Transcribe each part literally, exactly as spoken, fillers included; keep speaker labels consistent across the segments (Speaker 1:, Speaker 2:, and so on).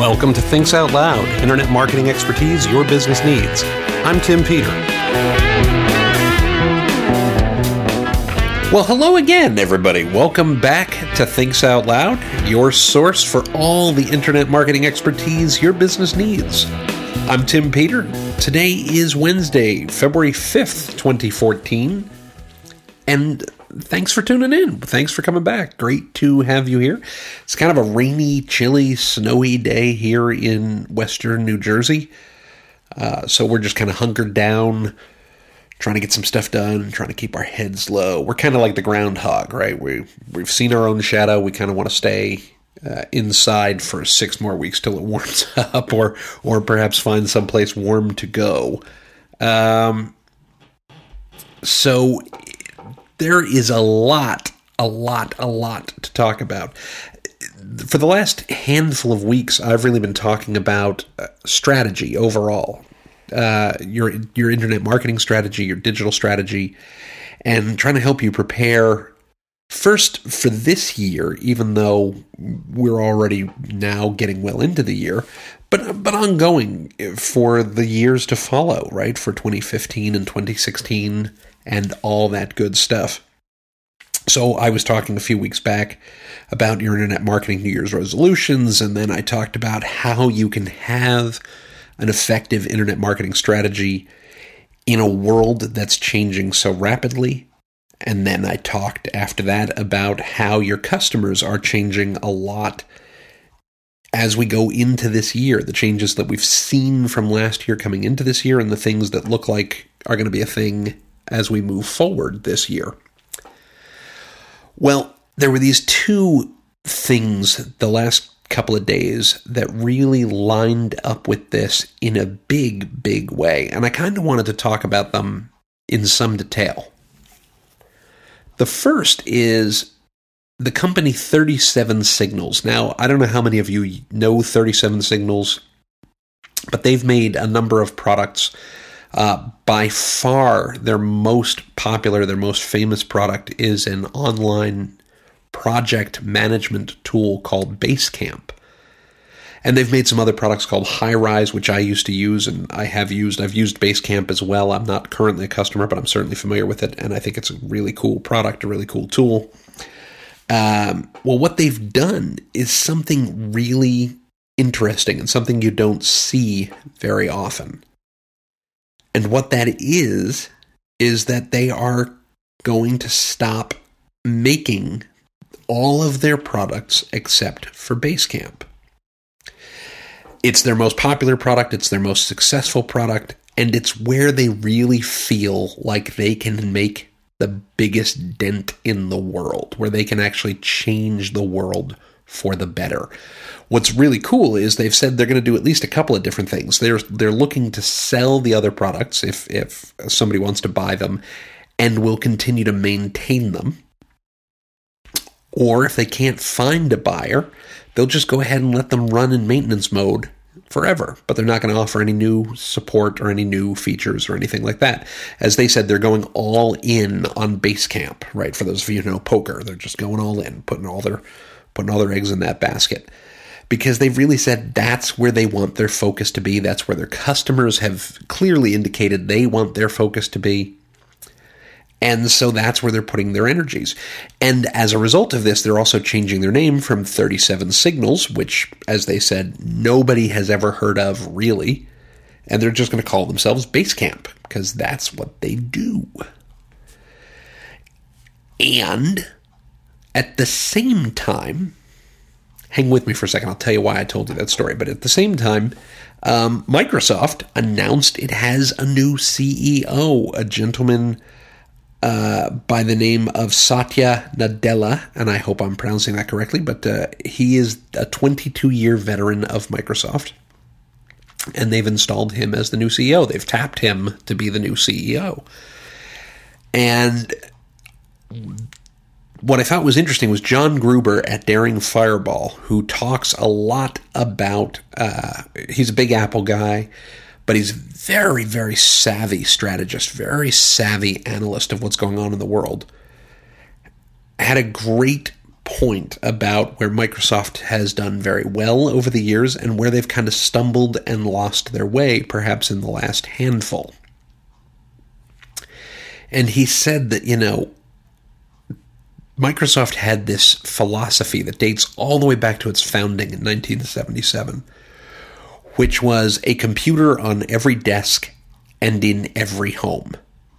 Speaker 1: Welcome to Thinks Out Loud, internet marketing expertise your business needs. I'm Tim Peter. Well, hello again, everybody. Welcome back to Thinks Out Loud, your source for all the internet marketing expertise your business needs. I'm Tim Peter. Today is Wednesday, February fifth, twenty fourteen, and thanks for tuning in. Thanks for coming back. Great to have you here. It's kind of a rainy, chilly, snowy day here in western New Jersey. Uh, so we're just kind of hunkered down, trying to get some stuff done, trying to keep our heads low. We're kind of like the groundhog, right? We, we've seen our own shadow. We kind of want to stay uh, inside for six more weeks till it warms up, or or perhaps find someplace warm to go. Um, so there is a lot, a lot, a lot to talk about. For the last handful of weeks, I've really been talking about uh, strategy overall. Uh, your your internet marketing strategy, your digital strategy, and trying to help you prepare first for this year, even though we're already now getting well into the year, but but ongoing for the years to follow, right? For twenty fifteen and twenty sixteen and all that good stuff. So I was talking a few weeks back about your internet marketing New Year's resolutions, and then I talked about how you can have an effective internet marketing strategy in a world that's changing so rapidly. And then I talked after that about how your customers are changing a lot as we go into this year, the changes that we've seen from last year coming into this year, and the things that look like are going to be a thing as we move forward this year. Well, there were these two things the last couple of days that really lined up with this in a big, big way, and I kind of wanted to talk about them in some detail. The first is the company thirty-seven Signals. Now, I don't know how many of you know thirty-seven Signals, but they've made a number of products. Uh, by far, their most popular, their most famous product is an online project management tool called Basecamp. And they've made some other products called Highrise, which I used to use, and I have used. I've used Basecamp as well. I'm not currently a customer, but I'm certainly familiar with it, and I think it's a really cool product, a really cool tool. Um, well, what they've done is something really interesting and something you don't see very often. And what that is, is that they are going to stop making all of their products except for Basecamp. It's their most popular product, it's their most successful product, and it's where they really feel like they can make the biggest dent in the world, where they can actually change the world for the better. What's really cool is they've said they're going to do at least a couple of different things. They're they're looking to sell the other products if if somebody wants to buy them, and will continue to maintain them. Or if they can't find a buyer, they'll just go ahead and let them run in maintenance mode forever. But they're not going to offer any new support or any new features or anything like that. As they said, they're going all in on Basecamp, right? For those of you who know poker, they're just going all in, putting all their putting all their eggs in that basket. Because they've really said that's where they want their focus to be. That's where their customers have clearly indicated they want their focus to be. And so that's where they're putting their energies. And as a result of this, they're also changing their name from thirty-seven Signals, which, as they said, nobody has ever heard of, really. And they're just going to call themselves Basecamp, because that's what they do. And at the same time, hang with me for a second, I'll tell you why I told you that story. But at the same time, um, Microsoft announced it has a new C E O, a gentleman uh, by the name of Satya Nadella, and I hope I'm pronouncing that correctly, but uh, he is a twenty-two-year veteran of Microsoft, and they've installed him as the new C E O. They've tapped him to be the new C E O. And what I thought was interesting was John Gruber at Daring Fireball, who talks a lot about, uh, he's a big Apple guy, but he's very, very savvy strategist, very savvy analyst of what's going on in the world. Had a great point about where Microsoft has done very well over the years and where they've kind of stumbled and lost their way, perhaps in the last handful. And he said that, you know, Microsoft had this philosophy that dates all the way back to its founding in nineteen seventy-seven, which was a computer on every desk and in every home.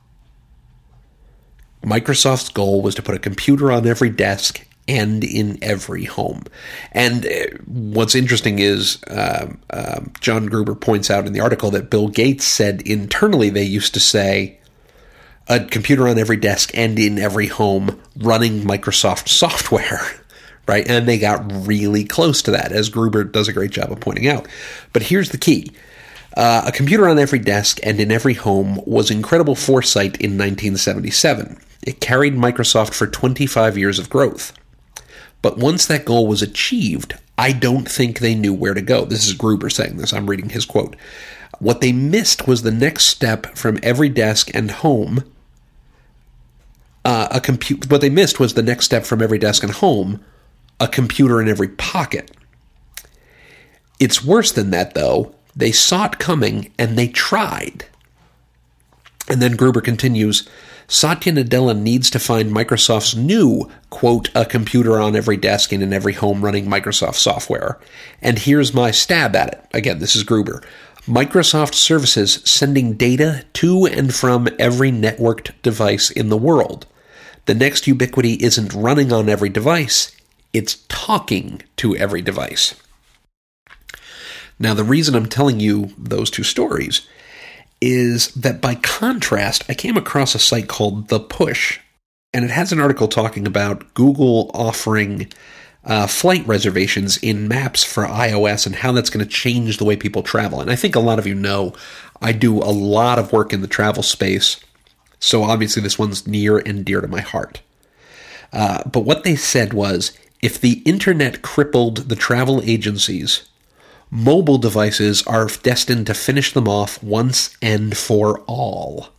Speaker 1: Microsoft's goal was to put a computer on every desk and in every home. And what's interesting is uh, uh, John Gruber points out in the article that Bill Gates said internally they used to say a computer on every desk and in every home running Microsoft software, right? And they got really close to that, as Gruber does a great job of pointing out. But here's the key. Uh, a computer on every desk and in every home was incredible foresight in nineteen seventy-seven. It carried Microsoft for twenty-five years of growth. But once that goal was achieved, I don't think they knew where to go. This is Gruber saying this. I'm reading his quote. What they missed was the next step from every desk and home. Uh, a compu- What they missed was the next step from every desk and home, a computer in every pocket. It's worse than that, though. They saw it coming, and they tried. And then Gruber continues, Satya Nadella needs to find Microsoft's new, quote, a computer on every desk and in every home running Microsoft software. And here's my stab at it. Again, this is Gruber. Microsoft services sending data to and from every networked device in the world. The next ubiquity isn't running on every device, it's talking to every device. Now, the reason I'm telling you those two stories is that by contrast, I came across a site called The Push, and it has an article talking about Google offering uh, flight reservations in Maps for iOS and how that's going to change the way people travel. And I think a lot of you know I do a lot of work in the travel space, so obviously this one's near and dear to my heart. Uh, but what they said was, if the internet crippled the travel agencies, mobile devices are destined to finish them off once and for all.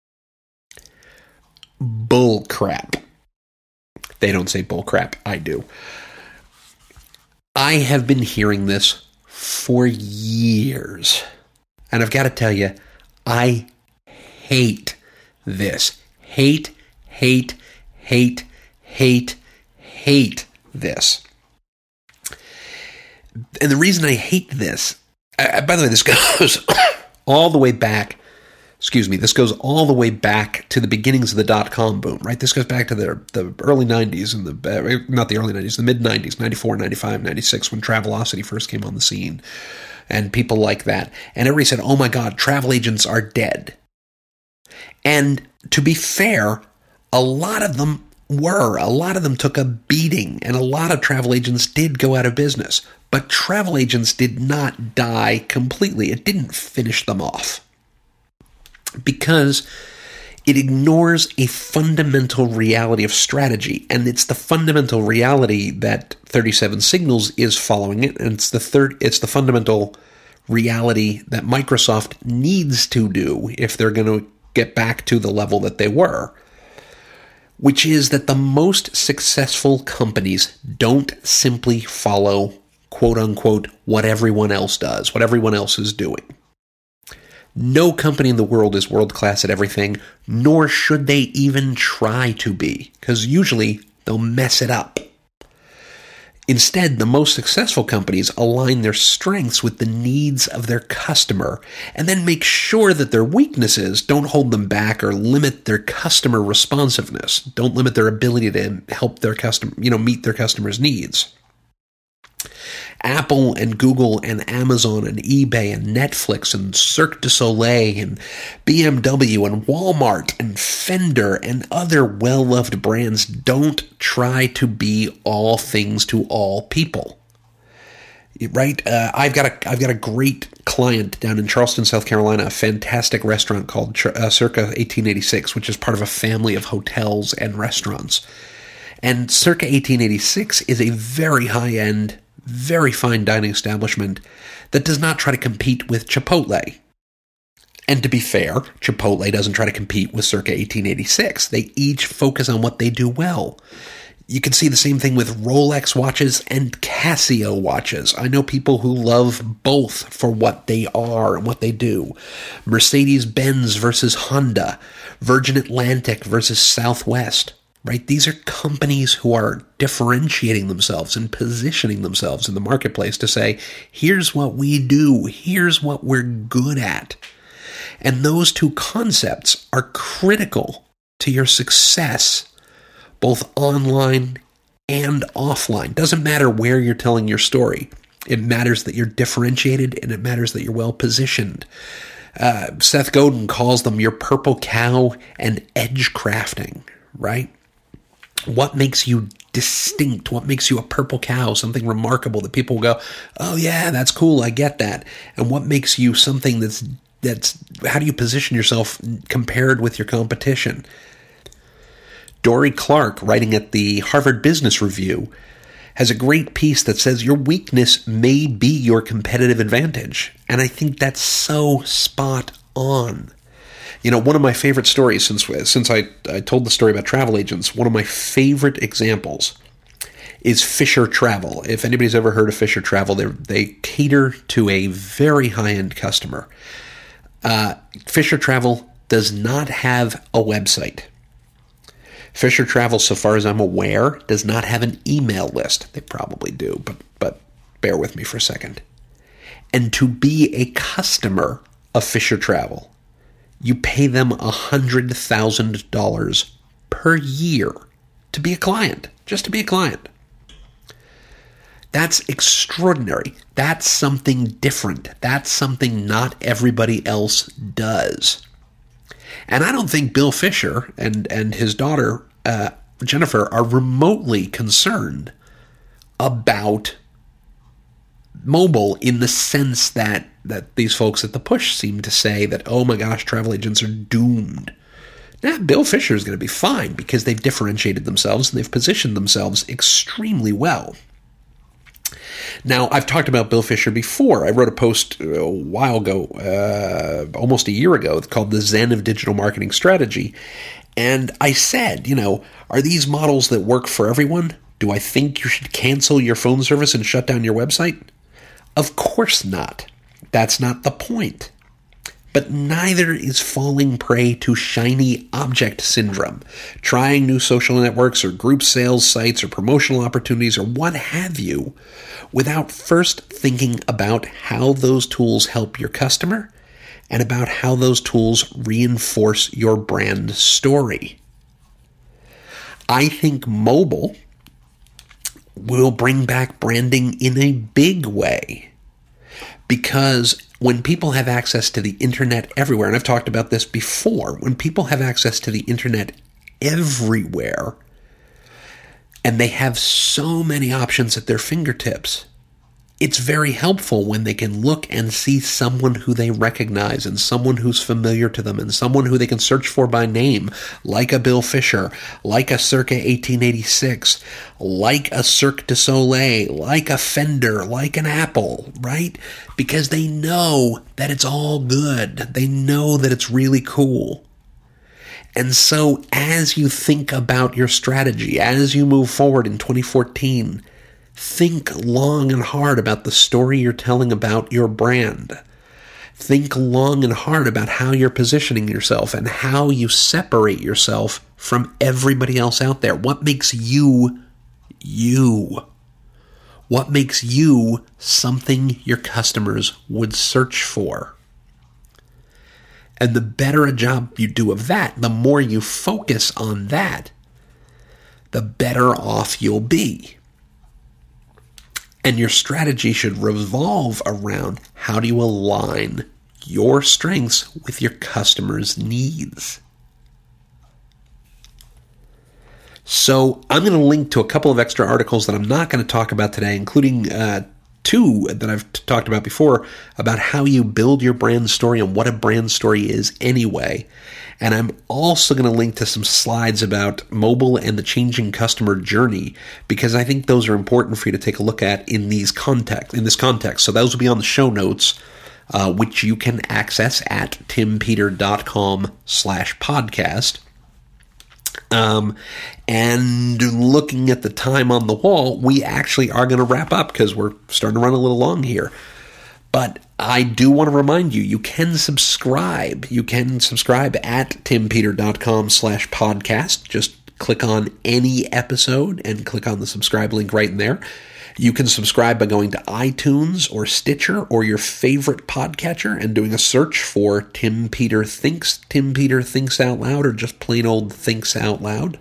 Speaker 1: Bull crap. They don't say bull crap. I do. I have been hearing this for years. And I've got to tell you, I hate this. Hate, hate, hate, hate, hate this. And the reason I hate this, uh, by the way, this goes all the way back, excuse me, this goes all the way back to the beginnings of the dot-com boom, right? This goes back to the the early nineties, and the uh, not the early nineties, the mid-nineties, ninety-four, ninety-five, ninety-six, when Travelocity first came on the scene, and people like that. And everybody said, oh my God, travel agents are dead. And to be fair, a lot of them were. A lot of them took a beating, and a lot of travel agents did go out of business. But travel agents did not die completely. It didn't finish them off. Because it ignores a fundamental reality of strategy. And it's the fundamental reality that thirty-seven Signals is following it. And it's the third, it's the fundamental reality that Microsoft needs to do if they're going to get back to the level that they were. Which is that the most successful companies don't simply follow, quote unquote, what everyone else does, what everyone else is doing. No company in the world is world-class at everything, nor should they even try to be, because usually they'll mess it up. Instead, the most successful companies align their strengths with the needs of their customer, and then make sure that their weaknesses don't hold them back or limit their customer responsiveness, don't limit their ability to help their customer, you know, meet their customers' needs. Apple and Google and Amazon and eBay and Netflix and Cirque du Soleil and B M W and Walmart and Fender and other well-loved brands don't try to be all things to all people. Right? Uh, I've got a I've got a great client down in Charleston, South Carolina, a fantastic restaurant called uh, Circa eighteen eighty-six, which is part of a family of hotels and restaurants. And Circa eighteen eighty-six is a very high-end, very fine dining establishment that does not try to compete with Chipotle. And to be fair, Chipotle doesn't try to compete with Circa eighteen eighty-six. They each focus on what they do well. You can see the same thing with Rolex watches and Casio watches. I know people who love both for what they are and what they do. Mercedes-Benz versus Honda, Virgin Atlantic versus Southwest, right? These are companies who are differentiating themselves and positioning themselves in the marketplace to say, here's what we do, here's what we're good at. And those two concepts are critical to your success, both online and offline. Doesn't matter where you're telling your story. It matters that you're differentiated, and it matters that you're well positioned. Uh, Seth Godin calls them your purple cow and edge crafting, right? What makes you distinct? What makes you a purple cow? Something remarkable that people will go, oh yeah, that's cool, I get that. And what makes you something that's, that's how do you position yourself compared with your competition? Dory Clark, writing at the Harvard Business Review, has a great piece that says your weakness may be your competitive advantage. And I think that's so spot on. You know, one of my favorite stories, since since I, I told the story about travel agents, one of my favorite examples is Fisher Travel. If anybody's ever heard of Fisher Travel, they they cater to a very high-end customer. Uh, Fisher Travel does not have a website. Fisher Travel, so far as I'm aware, does not have an email list. They probably do, but but bear with me for a second. And to be a customer of Fisher Travel, you pay them one hundred thousand dollars per year to be a client, just to be a client. That's extraordinary. That's something different. That's something not everybody else does. And I don't think Bill Fisher and, and his daughter, uh, Jennifer, are remotely concerned about mobile in the sense that, that these folks at the Push seem to say that, oh my gosh, travel agents are doomed. Now, Bill Fisher is going to be fine because they've differentiated themselves and they've positioned themselves extremely well. Now, I've talked about Bill Fisher before. I wrote a post a while ago, uh, almost a year ago, called The Zen of Digital Marketing Strategy. And I said, you know, are these models that work for everyone? Do I think you should cancel your phone service and shut down your website? Of course not. That's not the point. But neither is falling prey to shiny object syndrome, trying new social networks or group sales sites or promotional opportunities or what have you, without first thinking about how those tools help your customer and about how those tools reinforce your brand story. I think mobile will bring back branding in a big way, because when people have access to the internet everywhere, and I've talked about this before, when people have access to the internet everywhere, and they have so many options at their fingertips, it's very helpful when they can look and see someone who they recognize and someone who's familiar to them and someone who they can search for by name, like a Bill Fisher, like a Circa eighteen eighty-six, like a Cirque du Soleil, like a Fender, like an Apple, right? Because they know that it's all good. They know that it's really cool. And so as you think about your strategy, as you move forward in twenty fourteen, think long and hard about the story you're telling about your brand. Think long and hard about how you're positioning yourself and how you separate yourself from everybody else out there. What makes you, you? What makes you something your customers would search for? And the better a job you do of that, the more you focus on that, the better off you'll be. And your strategy should revolve around how do you align your strengths with your customers' needs. So I'm going to link to a couple of extra articles that I'm not going to talk about today, including uh, two that I've t- talked about before about how you build your brand story and what a brand story is anyway. And I'm also going to link to some slides about mobile and the changing customer journey, because I think those are important for you to take a look at in these context, in this context. So those will be on the show notes, uh, which you can access at timpeter.com slash podcast. Um, and looking at the time on the wall, we actually are going to wrap up because we're starting to run a little long here. But I do want to remind you, you can subscribe. You can subscribe at timpeter.com slash podcast. Just click on any episode and click on the subscribe link right in there. You can subscribe by going to iTunes or Stitcher or your favorite podcatcher and doing a search for Tim Peter Thinks, Tim Peter Thinks Out Loud, or just plain old Thinks Out Loud.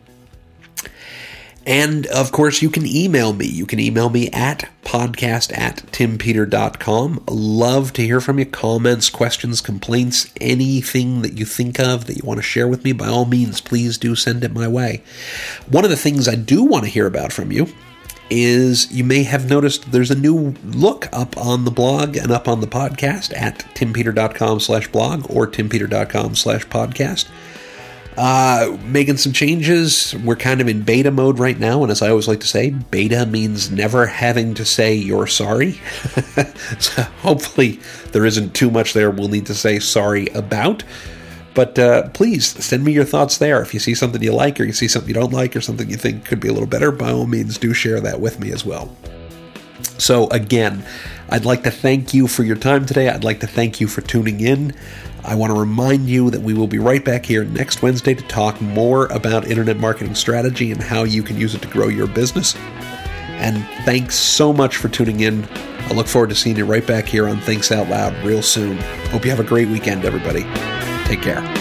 Speaker 1: And, of course, you can email me. You can email me at podcast at timpeter dot com. Love to hear from you. Comments, questions, complaints, anything that you think of that you want to share with me, by all means, please do send it my way. One of the things I do want to hear about from you is you may have noticed there's a new look up on the blog and up on the podcast at timpeter.com slash blog or timpeter.com slash podcast. Uh, making some changes. We're kind of in beta mode right now, and as I always like to say, beta means never having to say you're sorry. So hopefully there isn't too much there we'll need to say sorry about. But uh, please send me your thoughts there. If you see something you like, or you see something you don't like, or something you think could be a little better, by all means do share that with me as well. So again, I'd like to thank you for your time today. I'd like to thank you for tuning in. I want to remind you that we will be right back here next Wednesday to talk more about internet marketing strategy and how you can use it to grow your business. And thanks so much for tuning in. I look forward to seeing you right back here on Thinks Out Loud real soon. Hope you have a great weekend, everybody. Take care.